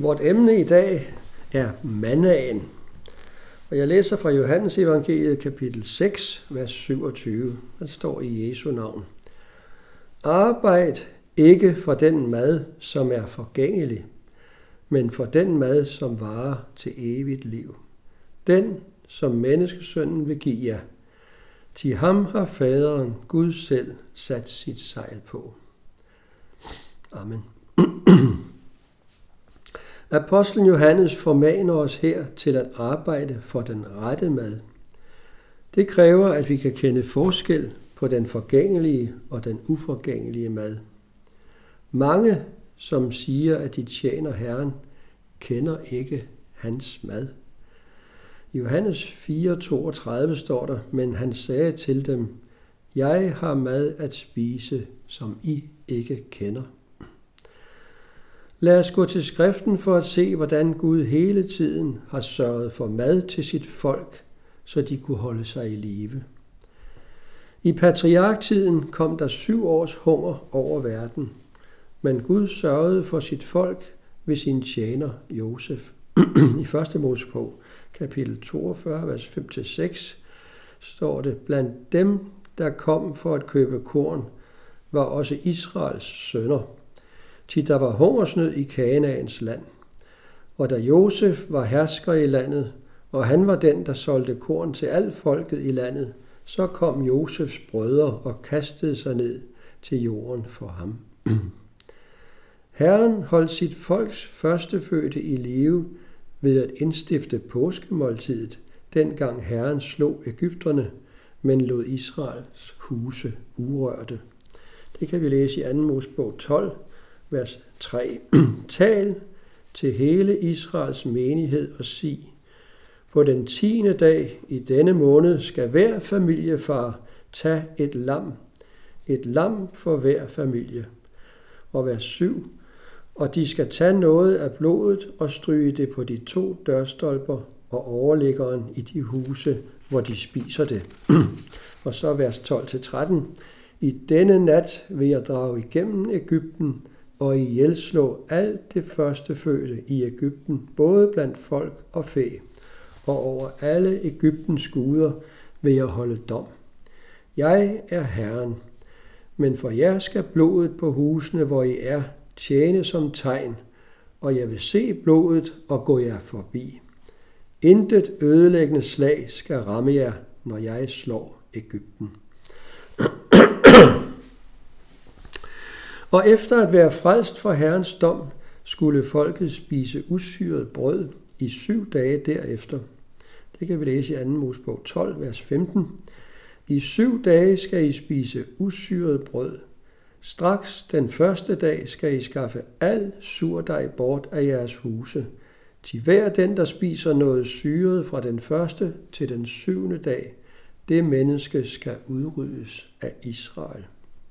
Vort emne i dag er mannaen. Og jeg læser fra Johannes evangeliet kapitel 6, vers 27. Der står i Jesu navn: Arbejd ikke for den mad, som er forgængelig, men for den mad, som varer til evigt liv. Den, som menneskesønnen vil give jer. Til ham har faderen, Gud selv, sat sit sejl på. Amen. Apostlen Johannes formaner os her til at arbejde for den rette mad. Det kræver, at vi kan kende forskel på den forgængelige og den uforgængelige mad. Mange, som siger, at de tjener Herren, kender ikke hans mad. I Johannes 4:32 står der: Men han sagde til dem: Jeg har mad at spise, som I ikke kender. Lad os gå til skriften for at se, hvordan Gud hele tiden har sørget for mad til sit folk, så de kunne holde sig i live. I patriarktiden kom der 7 års hunger over verden, men Gud sørgede for sit folk ved sin tjener Josef. I 1. Mosebog kapitel 42, vers 5-6 står det: Blandt dem, der kom for at købe korn, var også Israels sønner. Til der var hungersnød i Kanaans land. Og da Josef var hersker i landet, og han var den, der solgte korn til alt folket i landet, så kom Josefs brødre og kastede sig ned til jorden for ham. Herren holdt sit folks førstefødte i live ved at indstifte påskemåltidet, dengang Herren slog egypterne, men lod Israels huse urørte. Det kan vi læse i 2. Mosebog 12, vers 3. Tal til hele Israels menighed og sig: På den 10. dag i denne måned skal hver familiefar tage et lam for hver familie. Og vers 7. Og de skal tage noget af blodet og stryge det på de 2 dørstolper og overliggeren i de huse, hvor de spiser det. Og så vers 12-13. I denne nat vil jeg drage igennem Egypten og ihjelslå alt det førstefødte i Egypten, både blandt folk og fæ, og over alle Egyptens guder vil jeg holde dom. Jeg er Herren, men for jer skal blodet på husene, hvor I er, tjene som tegn, og jeg vil se blodet og gå jer forbi. Intet ødelæggende slag skal ramme jer, når jeg slår Egypten. Og efter at være frelst fra Herrens dom, skulle folket spise usyret brød i 7 dage derefter. Det kan vi læse i 2. Mosebog 12, vers 15. I 7 dage skal I spise usyret brød. Straks den første dag skal I skaffe al surdej bort af jeres huse. Til hver den, der spiser noget syret fra den første til den 7. dag, det menneske skal udryddes af Israel.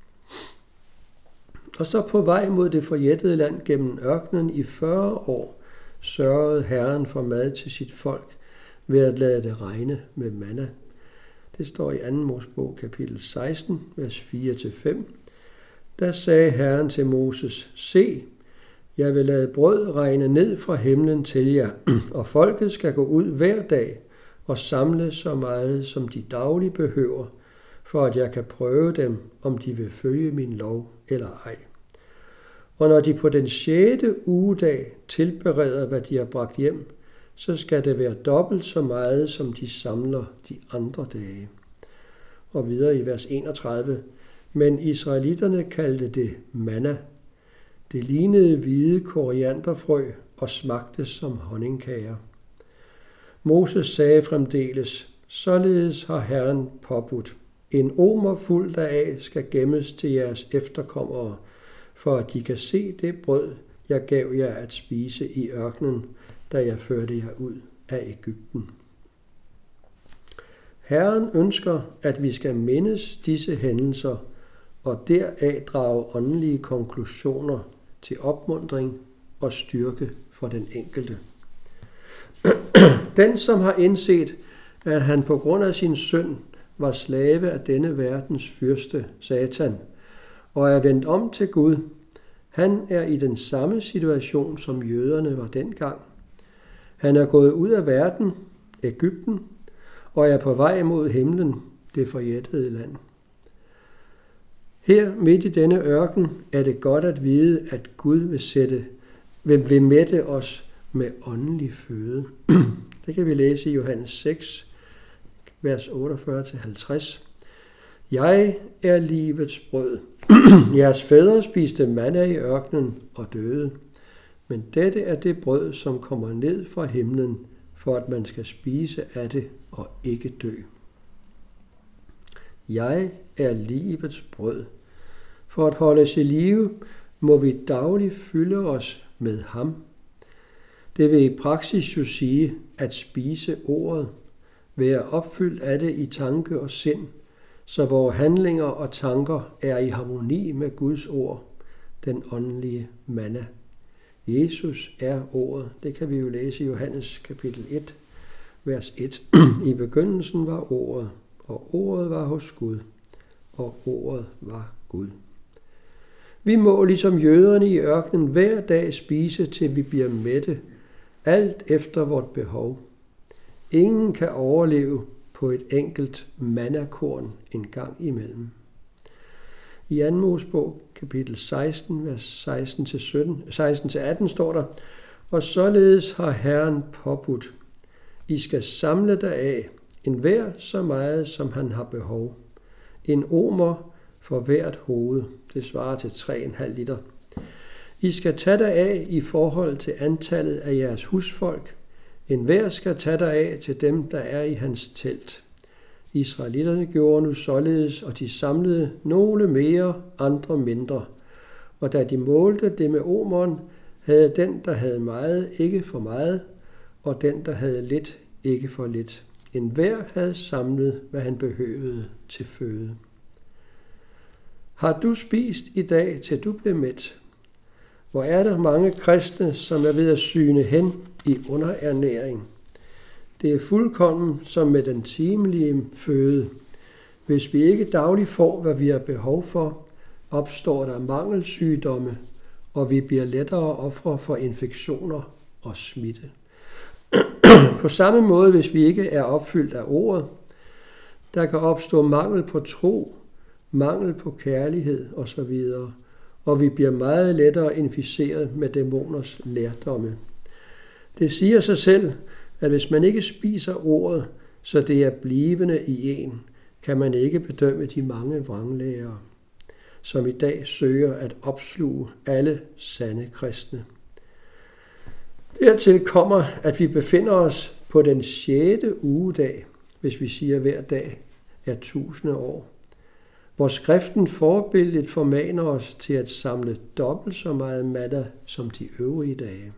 Og så på vej mod det forjættede land gennem ørkenen i 40 år, sørgede Herren for mad til sit folk ved at lade det regne med manna. Det står i 2. Mosebog kapitel 16, vers 4-5. Der sagde Herren til Moses: Se, jeg vil lade brød regne ned fra himlen til jer, og folket skal gå ud hver dag og samle så meget, som de dagligt behøver, for at jeg kan prøve dem, om de vil følge min lov eller ej. Og når de på den 6. ugedag tilbereder, hvad de har bragt hjem, så skal det være dobbelt så meget, som de samler de andre dage. Og videre i vers 31. Men israelitterne kaldte det manna. Det lignede hvide korianderfrø og smagte som honningkager. Moses sagde fremdeles: Således har Herren påbudt. En omer fuld deraf skal gemmes til jeres efterkommere, for at de kan se det brød, jeg gav jer at spise i ørkenen, da jeg førte jer ud af Egypten. Herren ønsker, at vi skal mindes disse hændelser og deraf drage åndelige konklusioner til opmuntring og styrke for den enkelte. Den, som har indset, at han på grund af sin synd var slave af denne verdens fyrste, Satan, og er vendt om til Gud, Han er i den samme situation, som jøderne var dengang. Han er gået ud af verden, Egypten, og er på vej mod himlen, det forjættede land. Her midt i denne ørken er det godt at vide, at Gud vil mætte os med åndelig føde. Det kan vi læse i Johannes 6, vers 48-50. Jeg er livets brød. Jeres fædre spiste manna i ørkenen og døde. Men dette er det brød, som kommer ned fra himlen, for at man skal spise af det og ikke dø. Jeg er livets brød. For at holde os i live, må vi dagligt fylde os med ham. Det vil i praksis jo sige at spise ordet, være opfyldt af det i tanke og sind, så vores handlinger og tanker er i harmoni med Guds ord, den åndelige manna. Jesus er ordet. Det kan vi jo læse i Johannes kapitel 1, vers 1. I begyndelsen var ordet, og ordet var hos Gud, og ordet var Gud. Vi må ligesom jøderne i ørkenen hver dag spise, til vi bliver mætte, alt efter vort behov. Ingen kan overleve på et enkelt mannakorn en gang imellem. I 2. Mosebog, kapitel 16, vers 16-18 står der, og således har Herren påbudt, I skal samle deraf enhver så meget, som han har behov. En omer for hvert hoved, det svarer til 3,5 liter. I skal tage deraf i forhold til antallet af jeres husfolk. Enhver skal tage deraf til dem, der er i hans telt. Israelitterne gjorde nu således, og de samlede nogle mere, andre mindre. Og da de målte det med omeren, havde den, der havde meget, ikke for meget, og den, der havde lidt, ikke for lidt. Enhver havde samlet, hvad han behøvede til føde. Har du spist i dag, til du blev mæt? Hvor er der mange kristne, som er ved at syne hen i underernæring. Det er fuldkommen som med den timelige føde. Hvis vi ikke dagligt får, hvad vi har behov for, opstår der mangelsygdomme, og vi bliver lettere ofre for infektioner og smitte. På samme måde, hvis vi ikke er opfyldt af ordet, der kan opstå mangel på tro, mangel på kærlighed osv., og vi bliver meget lettere inficeret med dæmoners lærdomme. Det siger sig selv, at hvis man ikke spiser ordet, så det er blivende i en, kan man ikke bedømme de mange vranglærere, som i dag søger at opsluge alle sande kristne. Dertil kommer, at vi befinder os på den 6. ugedag, hvis vi siger hver dag er 1000 år, hvor skriften forbilledet formaner os til at samle dobbelt så meget manna som de øvrige dage.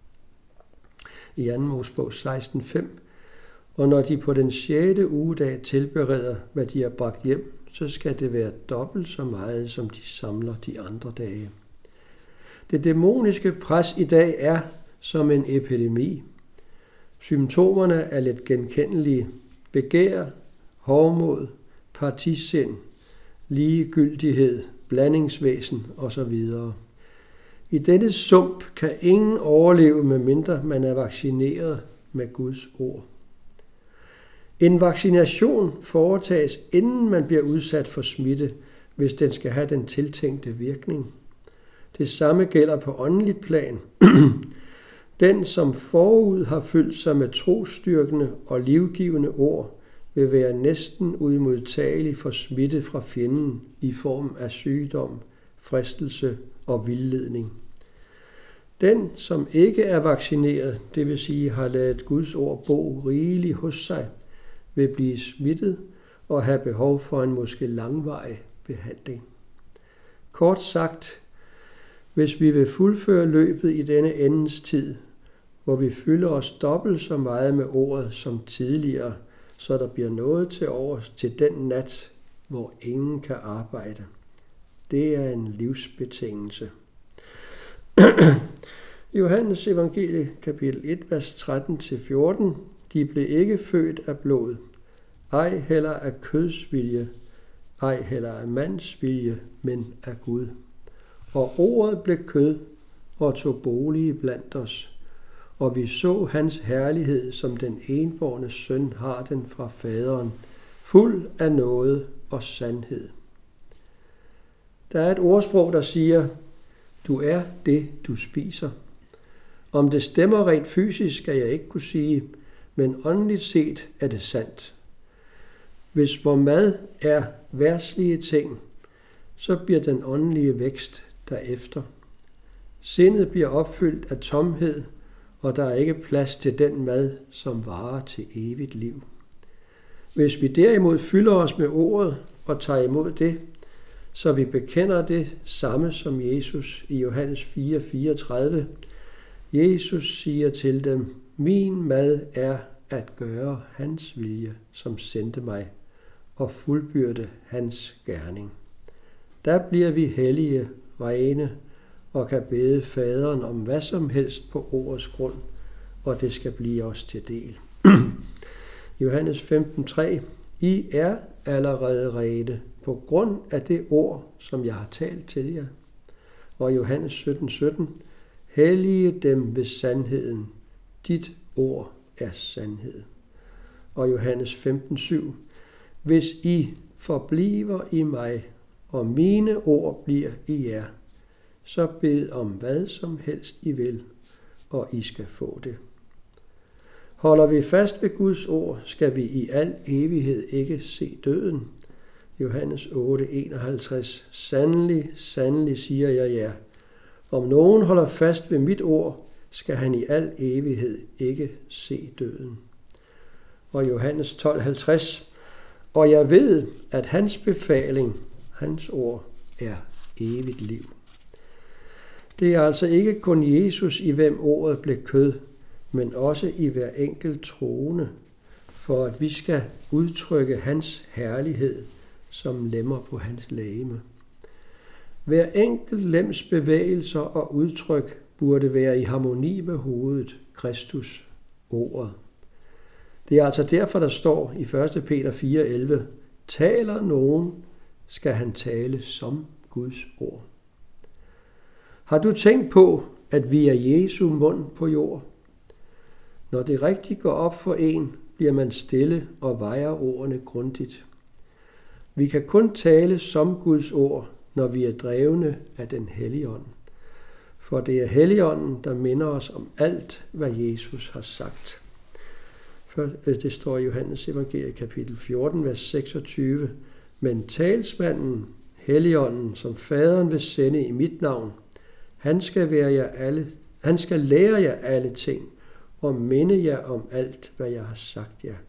I 2. Mosebog 16:5, og når de på den 6. ugedag tilbereder, hvad de har bragt hjem, så skal det være dobbelt så meget, som de samler de andre dage. Det dæmoniske pres i dag er som en epidemi. Symptomerne er let genkendelige: begær, hovmod, partisind, ligegyldighed, blandingsvæsen osv. I denne sump kan ingen overleve, medmindre man er vaccineret med Guds ord. En vaccination foretages, inden man bliver udsat for smitte, hvis den skal have den tiltænkte virkning. Det samme gælder på åndeligt plan. Den, som forud har fyldt sig med trosstyrkende og livgivende ord, vil være næsten uimodtagelig for smitte fra fjenden i form af sygdom, fristelse og vildledning. Den, som ikke er vaccineret, det vil sige har ladet Guds ord bo rigeligt hos sig, vil blive smittet og have behov for en måske langvarig behandling. Kort sagt, hvis vi vil fuldføre løbet i denne endens tid, hvor vi fylder os dobbelt så meget med ordet som tidligere, så der bliver noget til overs til den nat, hvor ingen kan arbejde. Det er en livsbetingelse. Johannes evangelie, kapitel 1, vers 13-14. De blev ikke født af blod, ej heller af køds vilje, ej heller af mands vilje, men af Gud. og ordet blev kød og tog bolig blandt os, og vi så hans herlighed, som den enbårne søn har den fra faderen, fuld af nåde og sandhed. Der er et ordsprog, der siger, du er det, du spiser. Om det stemmer rent fysisk, skal jeg ikke kunne sige, men åndeligt set er det sandt. Hvis vor mad er verdslige ting, så bliver den åndelige vækst derefter. Sindet bliver opfyldt af tomhed, og der er ikke plads til den mad, som varer til evigt liv. Hvis vi derimod fylder os med ordet og tager imod det, så vi bekender det samme som Jesus i Johannes 4:34. Jesus siger til dem, min mad er at gøre hans vilje, som sendte mig, og fuldbyrde hans gerning. Der bliver vi hellige, rene og kan bede faderen om hvad som helst på ordets grund, og det skal blive os til del. Johannes 15:3. I er allerede rene på grund af det ord, som jeg har talt til jer. Og Johannes 17:17. Hellige dem ved sandheden. Dit ord er sandhed. Og Johannes 15:7. Hvis I forbliver i mig, og mine ord bliver i jer, så bed om hvad som helst I vil, og I skal få det. Holder vi fast ved Guds ord, skal vi i al evighed ikke se døden. Johannes 8:51. Sandelig, sandelig siger jeg jer. Om nogen holder fast ved mit ord, skal han i al evighed ikke se døden. Og Johannes 12:50. Og jeg ved, at hans befaling, hans ord, er evigt liv. Det er altså ikke kun Jesus, i hvem ordet blev kød, men også i hver enkelt troende, for at vi skal udtrykke hans herlighed som lemmer på hans legeme. Hver enkelt lems bevægelser og udtryk burde være i harmoni med hovedet, Kristus, ordet. Det er altså derfor, der står i 1. Peter 4:11, taler nogen, skal han tale som Guds ord. Har du tænkt på, at vi er Jesu mund på jord? Når det rigtigt går op for en, bliver man stille og vejer ordene grundigt. Vi kan kun tale som Guds ord, når vi er drevne af den Helligånd. For det er Helligånden, der minder os om alt, hvad Jesus har sagt. Det står i Johannes evangelie kapitel 14, vers 26. Men talsmanden, Helligånden, som faderen vil sende i mit navn, han skal lære jer alle ting og minde jer om alt, hvad jeg har sagt jer.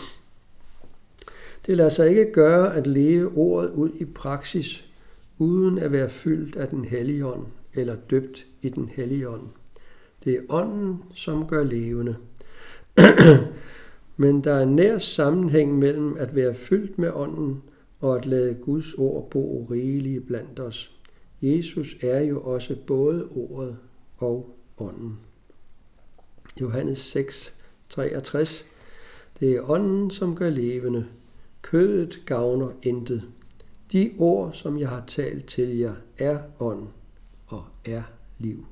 Det lader sig ikke gøre at leve ordet ud i praksis, uden at være fyldt af den hellige ånd eller døbt i den hellige ånd. Det er ånden, som gør levende. Men der er nær sammenhæng mellem at være fyldt med ånden og at lade Guds ord bo rigeligt blandt os. Jesus er jo også både ordet og ånden. Johannes 6:63. Det er ånden, som gør levende. Kødet gavner intet. De ord, som jeg har talt til jer, er ånd og er liv.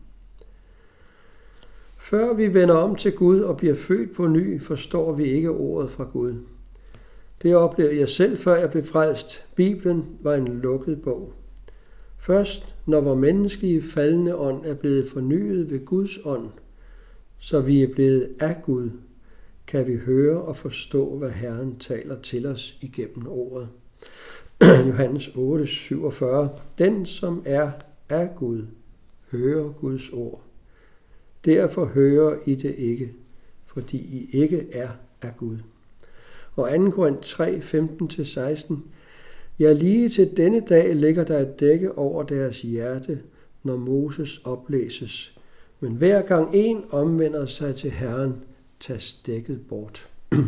Før vi vender om til Gud og bliver født på ny, forstår vi ikke ordet fra Gud. Det oplevede jeg selv, før jeg blev frelst. Bibelen var en lukket bog. Først når vor menneskelige faldende ånd er blevet fornyet ved Guds ånd, så vi er blevet af Gud, kan vi høre og forstå, hvad Herren taler til os igennem ordet. Johannes 8:47. Den, som er af Gud, hører Guds ord. Derfor hører I det ikke, fordi I ikke er af Gud. Og 2. Korinther 3:15-16. Ja, lige til denne dag ligger der et dække over deres hjerte, når Moses oplæses. Men hver gang en omvender sig til Herren, tages dækket bort.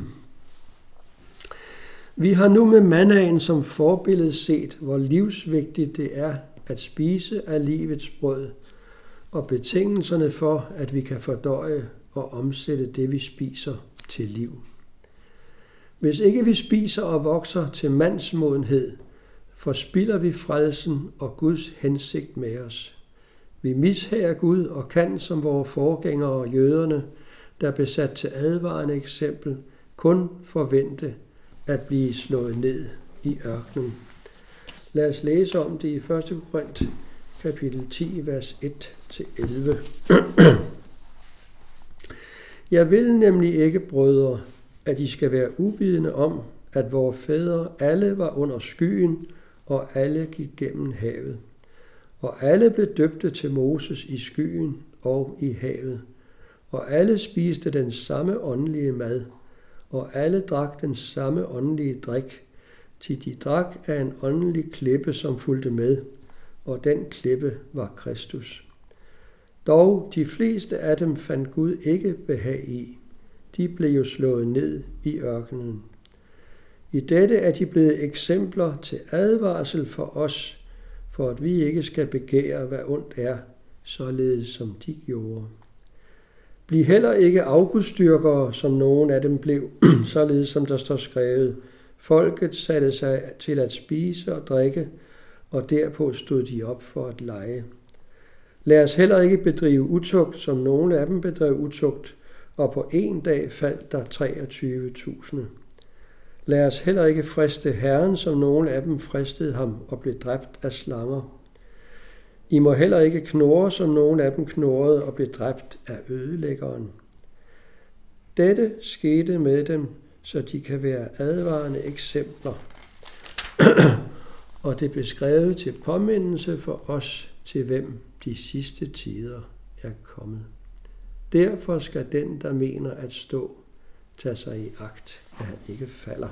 Vi har nu med mannaen som forbillede set, hvor livsvigtigt det er at spise af livets brød, og betingelserne for, at vi kan fordøje og omsætte det, vi spiser, til liv. Hvis ikke vi spiser og vokser til mandsmodenhed, forspilder vi frelsen og Guds hensigt med os. Vi mishager Gud og kan, som vores forgængere jøderne, der blev sat til advarende eksempel, kun forvente at blive slået ned i ørkenen. Lad os læse om det i 1. Korint, kapitel 10, vers 1-11. Jeg vil nemlig ikke, brødre, at I skal være uvidende om, at vores fædre alle var under skyen, og alle gik gennem havet. Og alle blev døbte til Moses i skyen og i havet. Og alle spiste den samme åndelige mad, og alle drak den samme åndelige drik, til de drak af en åndelig klippe, som fulgte med, og den klippe var Kristus. Dog de fleste af dem fandt Gud ikke behag i. De blev jo slået ned i ørkenen. I dette er de blevet eksempler til advarsel for os, for at vi ikke skal begære, hvad ondt er, således som de gjorde. Bliv heller ikke afgudstyrkere, som nogen af dem blev, således som der står skrevet. Folket satte sig til at spise og drikke, og derpå stod de op for at lege. Lad os heller ikke bedrive utugt, som nogle af dem bedrev utugt, og på en dag faldt der 23.000. Lad os heller ikke friste Herren, som nogle af dem fristede ham og blev dræbt af slanger. I må heller ikke knurre, som nogle af dem knurrede og blev dræbt af ødelæggeren. Dette skete med dem, så de kan være advarende eksempler. Og det blev skrevet til påmindelse for os, til hvem de sidste tider er kommet. Derfor skal den, der mener at stå, tage sig i agt, at han ikke falder.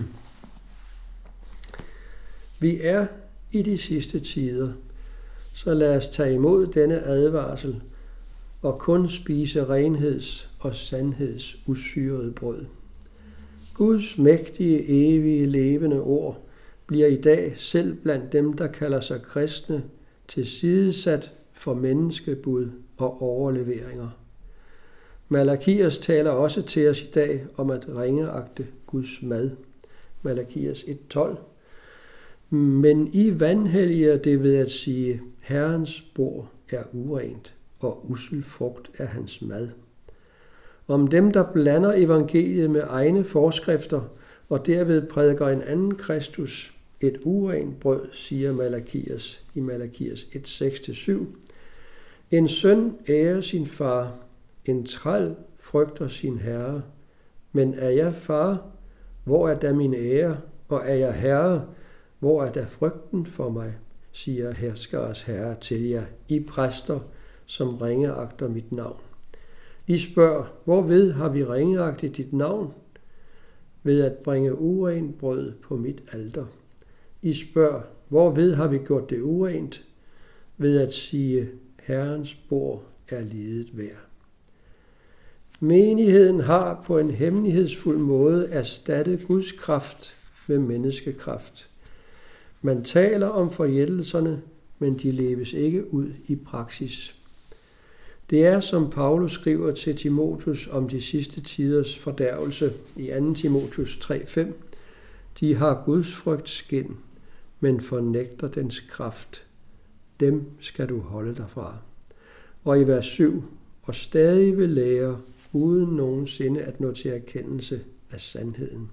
Vi er i de sidste tider, så lad os tage imod denne advarsel og kun spise renheds- og sandheds usyrede brød. Guds mægtige, evige, levende ord bliver i dag selv blandt dem, der kalder sig kristne, tilsidesat for menneskebud og overleveringer. Malakias taler også til os i dag om at ringeagte Guds mad. Malakias 1:12. Men I vanhelliger det ved at sige, Herrens bord er urent, og ussel frugt er hans mad. Om dem, der blander evangeliet med egne forskrifter, og derved prædiker en anden Kristus, et urent brød, siger Malakias i Malakias 1:6-7. En søn ærer sin far, en træl frygter sin herre. Men er jeg far, hvor er da min ære, og er jeg herre, hvor er da frygten for mig, siger herskers herre til jer, I præster, som ringeagter mit navn. I spørger, hvorved har vi ringeagtet dit navn? Ved at bringe urent brød på mit alter. I spørger, hvorved har vi gjort det urent? Ved at sige, Herrens bord er lidet værd. Menigheden har på en hemmelighedsfuld måde erstattet Guds kraft med menneskekraft. Man taler om forjættelserne, men de leves ikke ud i praksis. Det er, som Paulus skriver til Timotheus om de sidste tiders fordærvelse i 2. Timotheus 3:5. De har Guds frygt skin, men fornægter dens kraft. Dem skal du holde dig fra. Og i vers 7. Og stadig vil lære, uden nogensinde at nå til erkendelse af sandheden.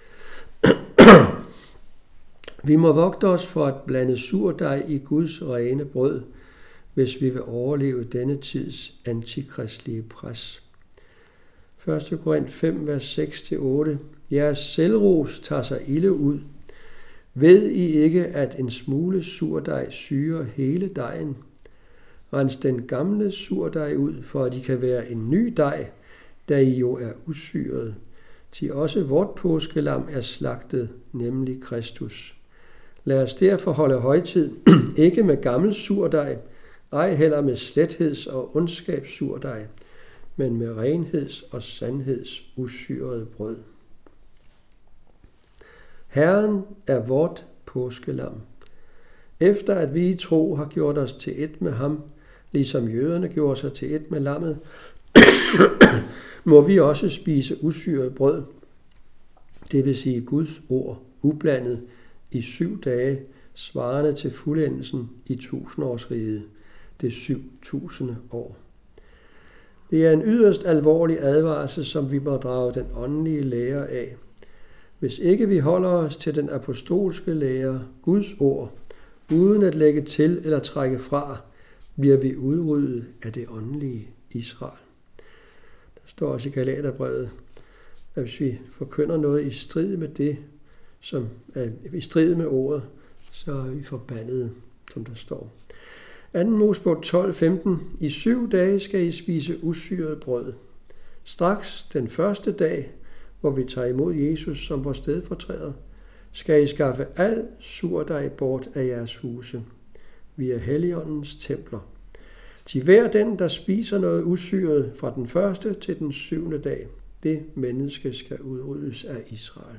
Vi må vogte os for at blande surdej i Guds rene brød, hvis vi vil overleve denne tids antikristlige pres. 1. Korint 5, vers 6-8. Jeres selvros tager sig ilde ud. Ved I ikke, at en smule surdej syrer hele dejen? Rens den gamle surdej ud, for at I kan være en ny dej, da I jo er usyret. Til også vort påskelam er slagtet, nemlig Kristus. Lad os derfor holde højtid, ikke med gammel surdej, ej heller med sletheds- og ondskabssurdej, men med renheds- og sandheds usyrede brød. Herren er vort påskelam. Efter at vi i tro har gjort os til et med ham, ligesom jøderne gjorde sig til et med lammet, må vi også spise usyret brød, det vil sige Guds ord, ublandet i 7 dage, svarende til fuldendelsen i 1000-årsriget, det 7000. år. Det er en yderst alvorlig advarsel, som vi må drage den åndelige lære af. Hvis ikke vi holder os til den apostolske lære, Guds ord, uden at lægge til eller trække fra, bliver vi udryddet af det åndelige Israel. Der står også i Galaterbrevet, at hvis vi forkynder noget i strid med det, som er i strid med ordet, så er vi forbandede, som der står. 2. Mosebog 12:15. I 7 dage skal I spise usyret brød. Straks den første dag, hvor vi tager imod Jesus som vores stedfortræder, skal I skaffe al surdej bort af jeres huse. Vi er Helligåndens templer. Til hver den, der spiser noget usyret fra den første til den 7. dag, det menneske skal udryddes af Israel.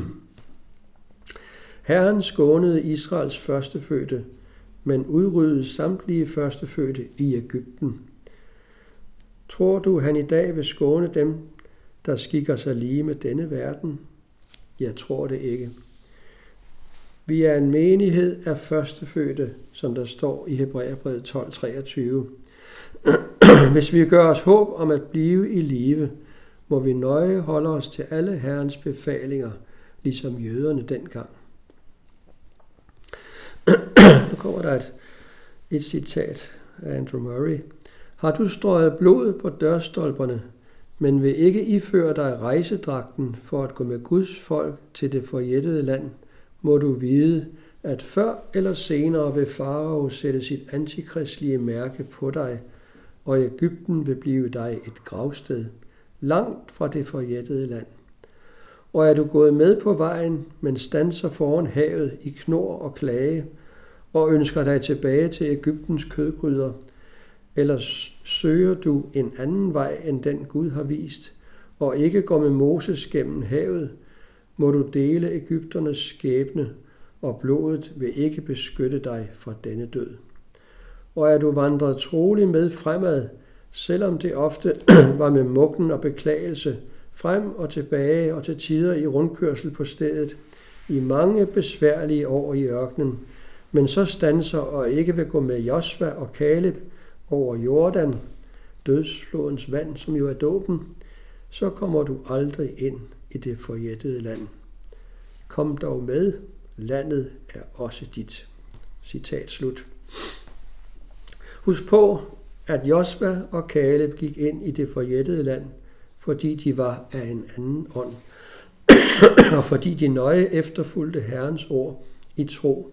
Herren skånede Israels førstefødte, men udryddede samtlige førstefødte i Egypten. Tror du, han i dag vil skåne dem, der skikker sig lige med denne verden? Jeg tror det ikke. Vi er en menighed af førstefødte, som der står i Hebræerbrevet 12:23. Hvis vi gør os håb om at blive i live, må vi nøje holde os til alle Herrens befalinger, ligesom jøderne dengang. Nu kommer der et citat af Andrew Murray. Har du strøget blod på dørstolperne, men vil ikke iføre dig rejsedragten for at gå med Guds folk til det forjættede land, må du vide, at før eller senere vil farao sætte sit antikristlige mærke på dig, og Egypten vil blive dig et gravsted, langt fra det forjættede land. Og er du gået med på vejen, men standser foran havet i knor og klage, og ønsker dig tilbage til Egyptens kødgryder, eller søger du en anden vej end den Gud har vist, og ikke går med Moses gennem havet, må du dele egypternes skæbne, og blodet vil ikke beskytte dig fra denne død. Og er du vandret troligt med fremad, selvom det ofte var med muggen og beklagelse, frem og tilbage og til tider i rundkørsel på stedet, i mange besværlige år i ørkenen, men så standser og ikke vil gå med Josva og Kaleb over Jordan, dødsflodens vand, som jo er dåben, så kommer du aldrig ind i det forjættede land. Kom dog med, landet er også dit. Citat slut. Husk på, at Josva og Kaleb gik ind i det forjættede land, fordi de var af en anden ånd, og fordi de nøje efterfulgte Herrens ord i tro.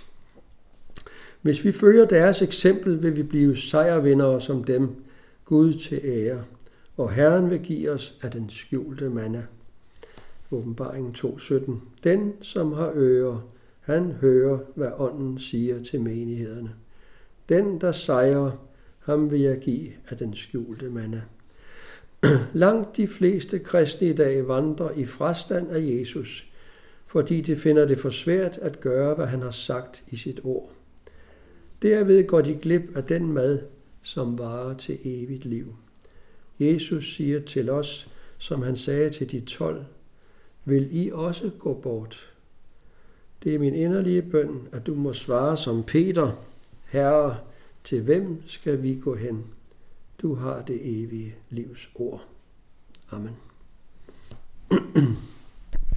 Hvis vi følger deres eksempel, vil vi blive sejrvindere som dem, Gud til ære, og Herren vil give os af den skjulte manna. Åbenbaringen 2:17. Den, som har ører, han hører, hvad ånden siger til menighederne. Den, der sejrer, ham vil jeg give af den skjulte manna. Langt de fleste kristne i dag vandrer i frastand af Jesus, fordi de finder det for svært at gøre, hvad han har sagt i sit ord. Derved går de glip af den mad, som varer til evigt liv. Jesus siger til os, som han sagde til de 12, vil I også gå bort? Det er min inderlige bøn, at du må svare som Peter, Herre, til hvem skal vi gå hen? Du har det evige livs ord. Amen.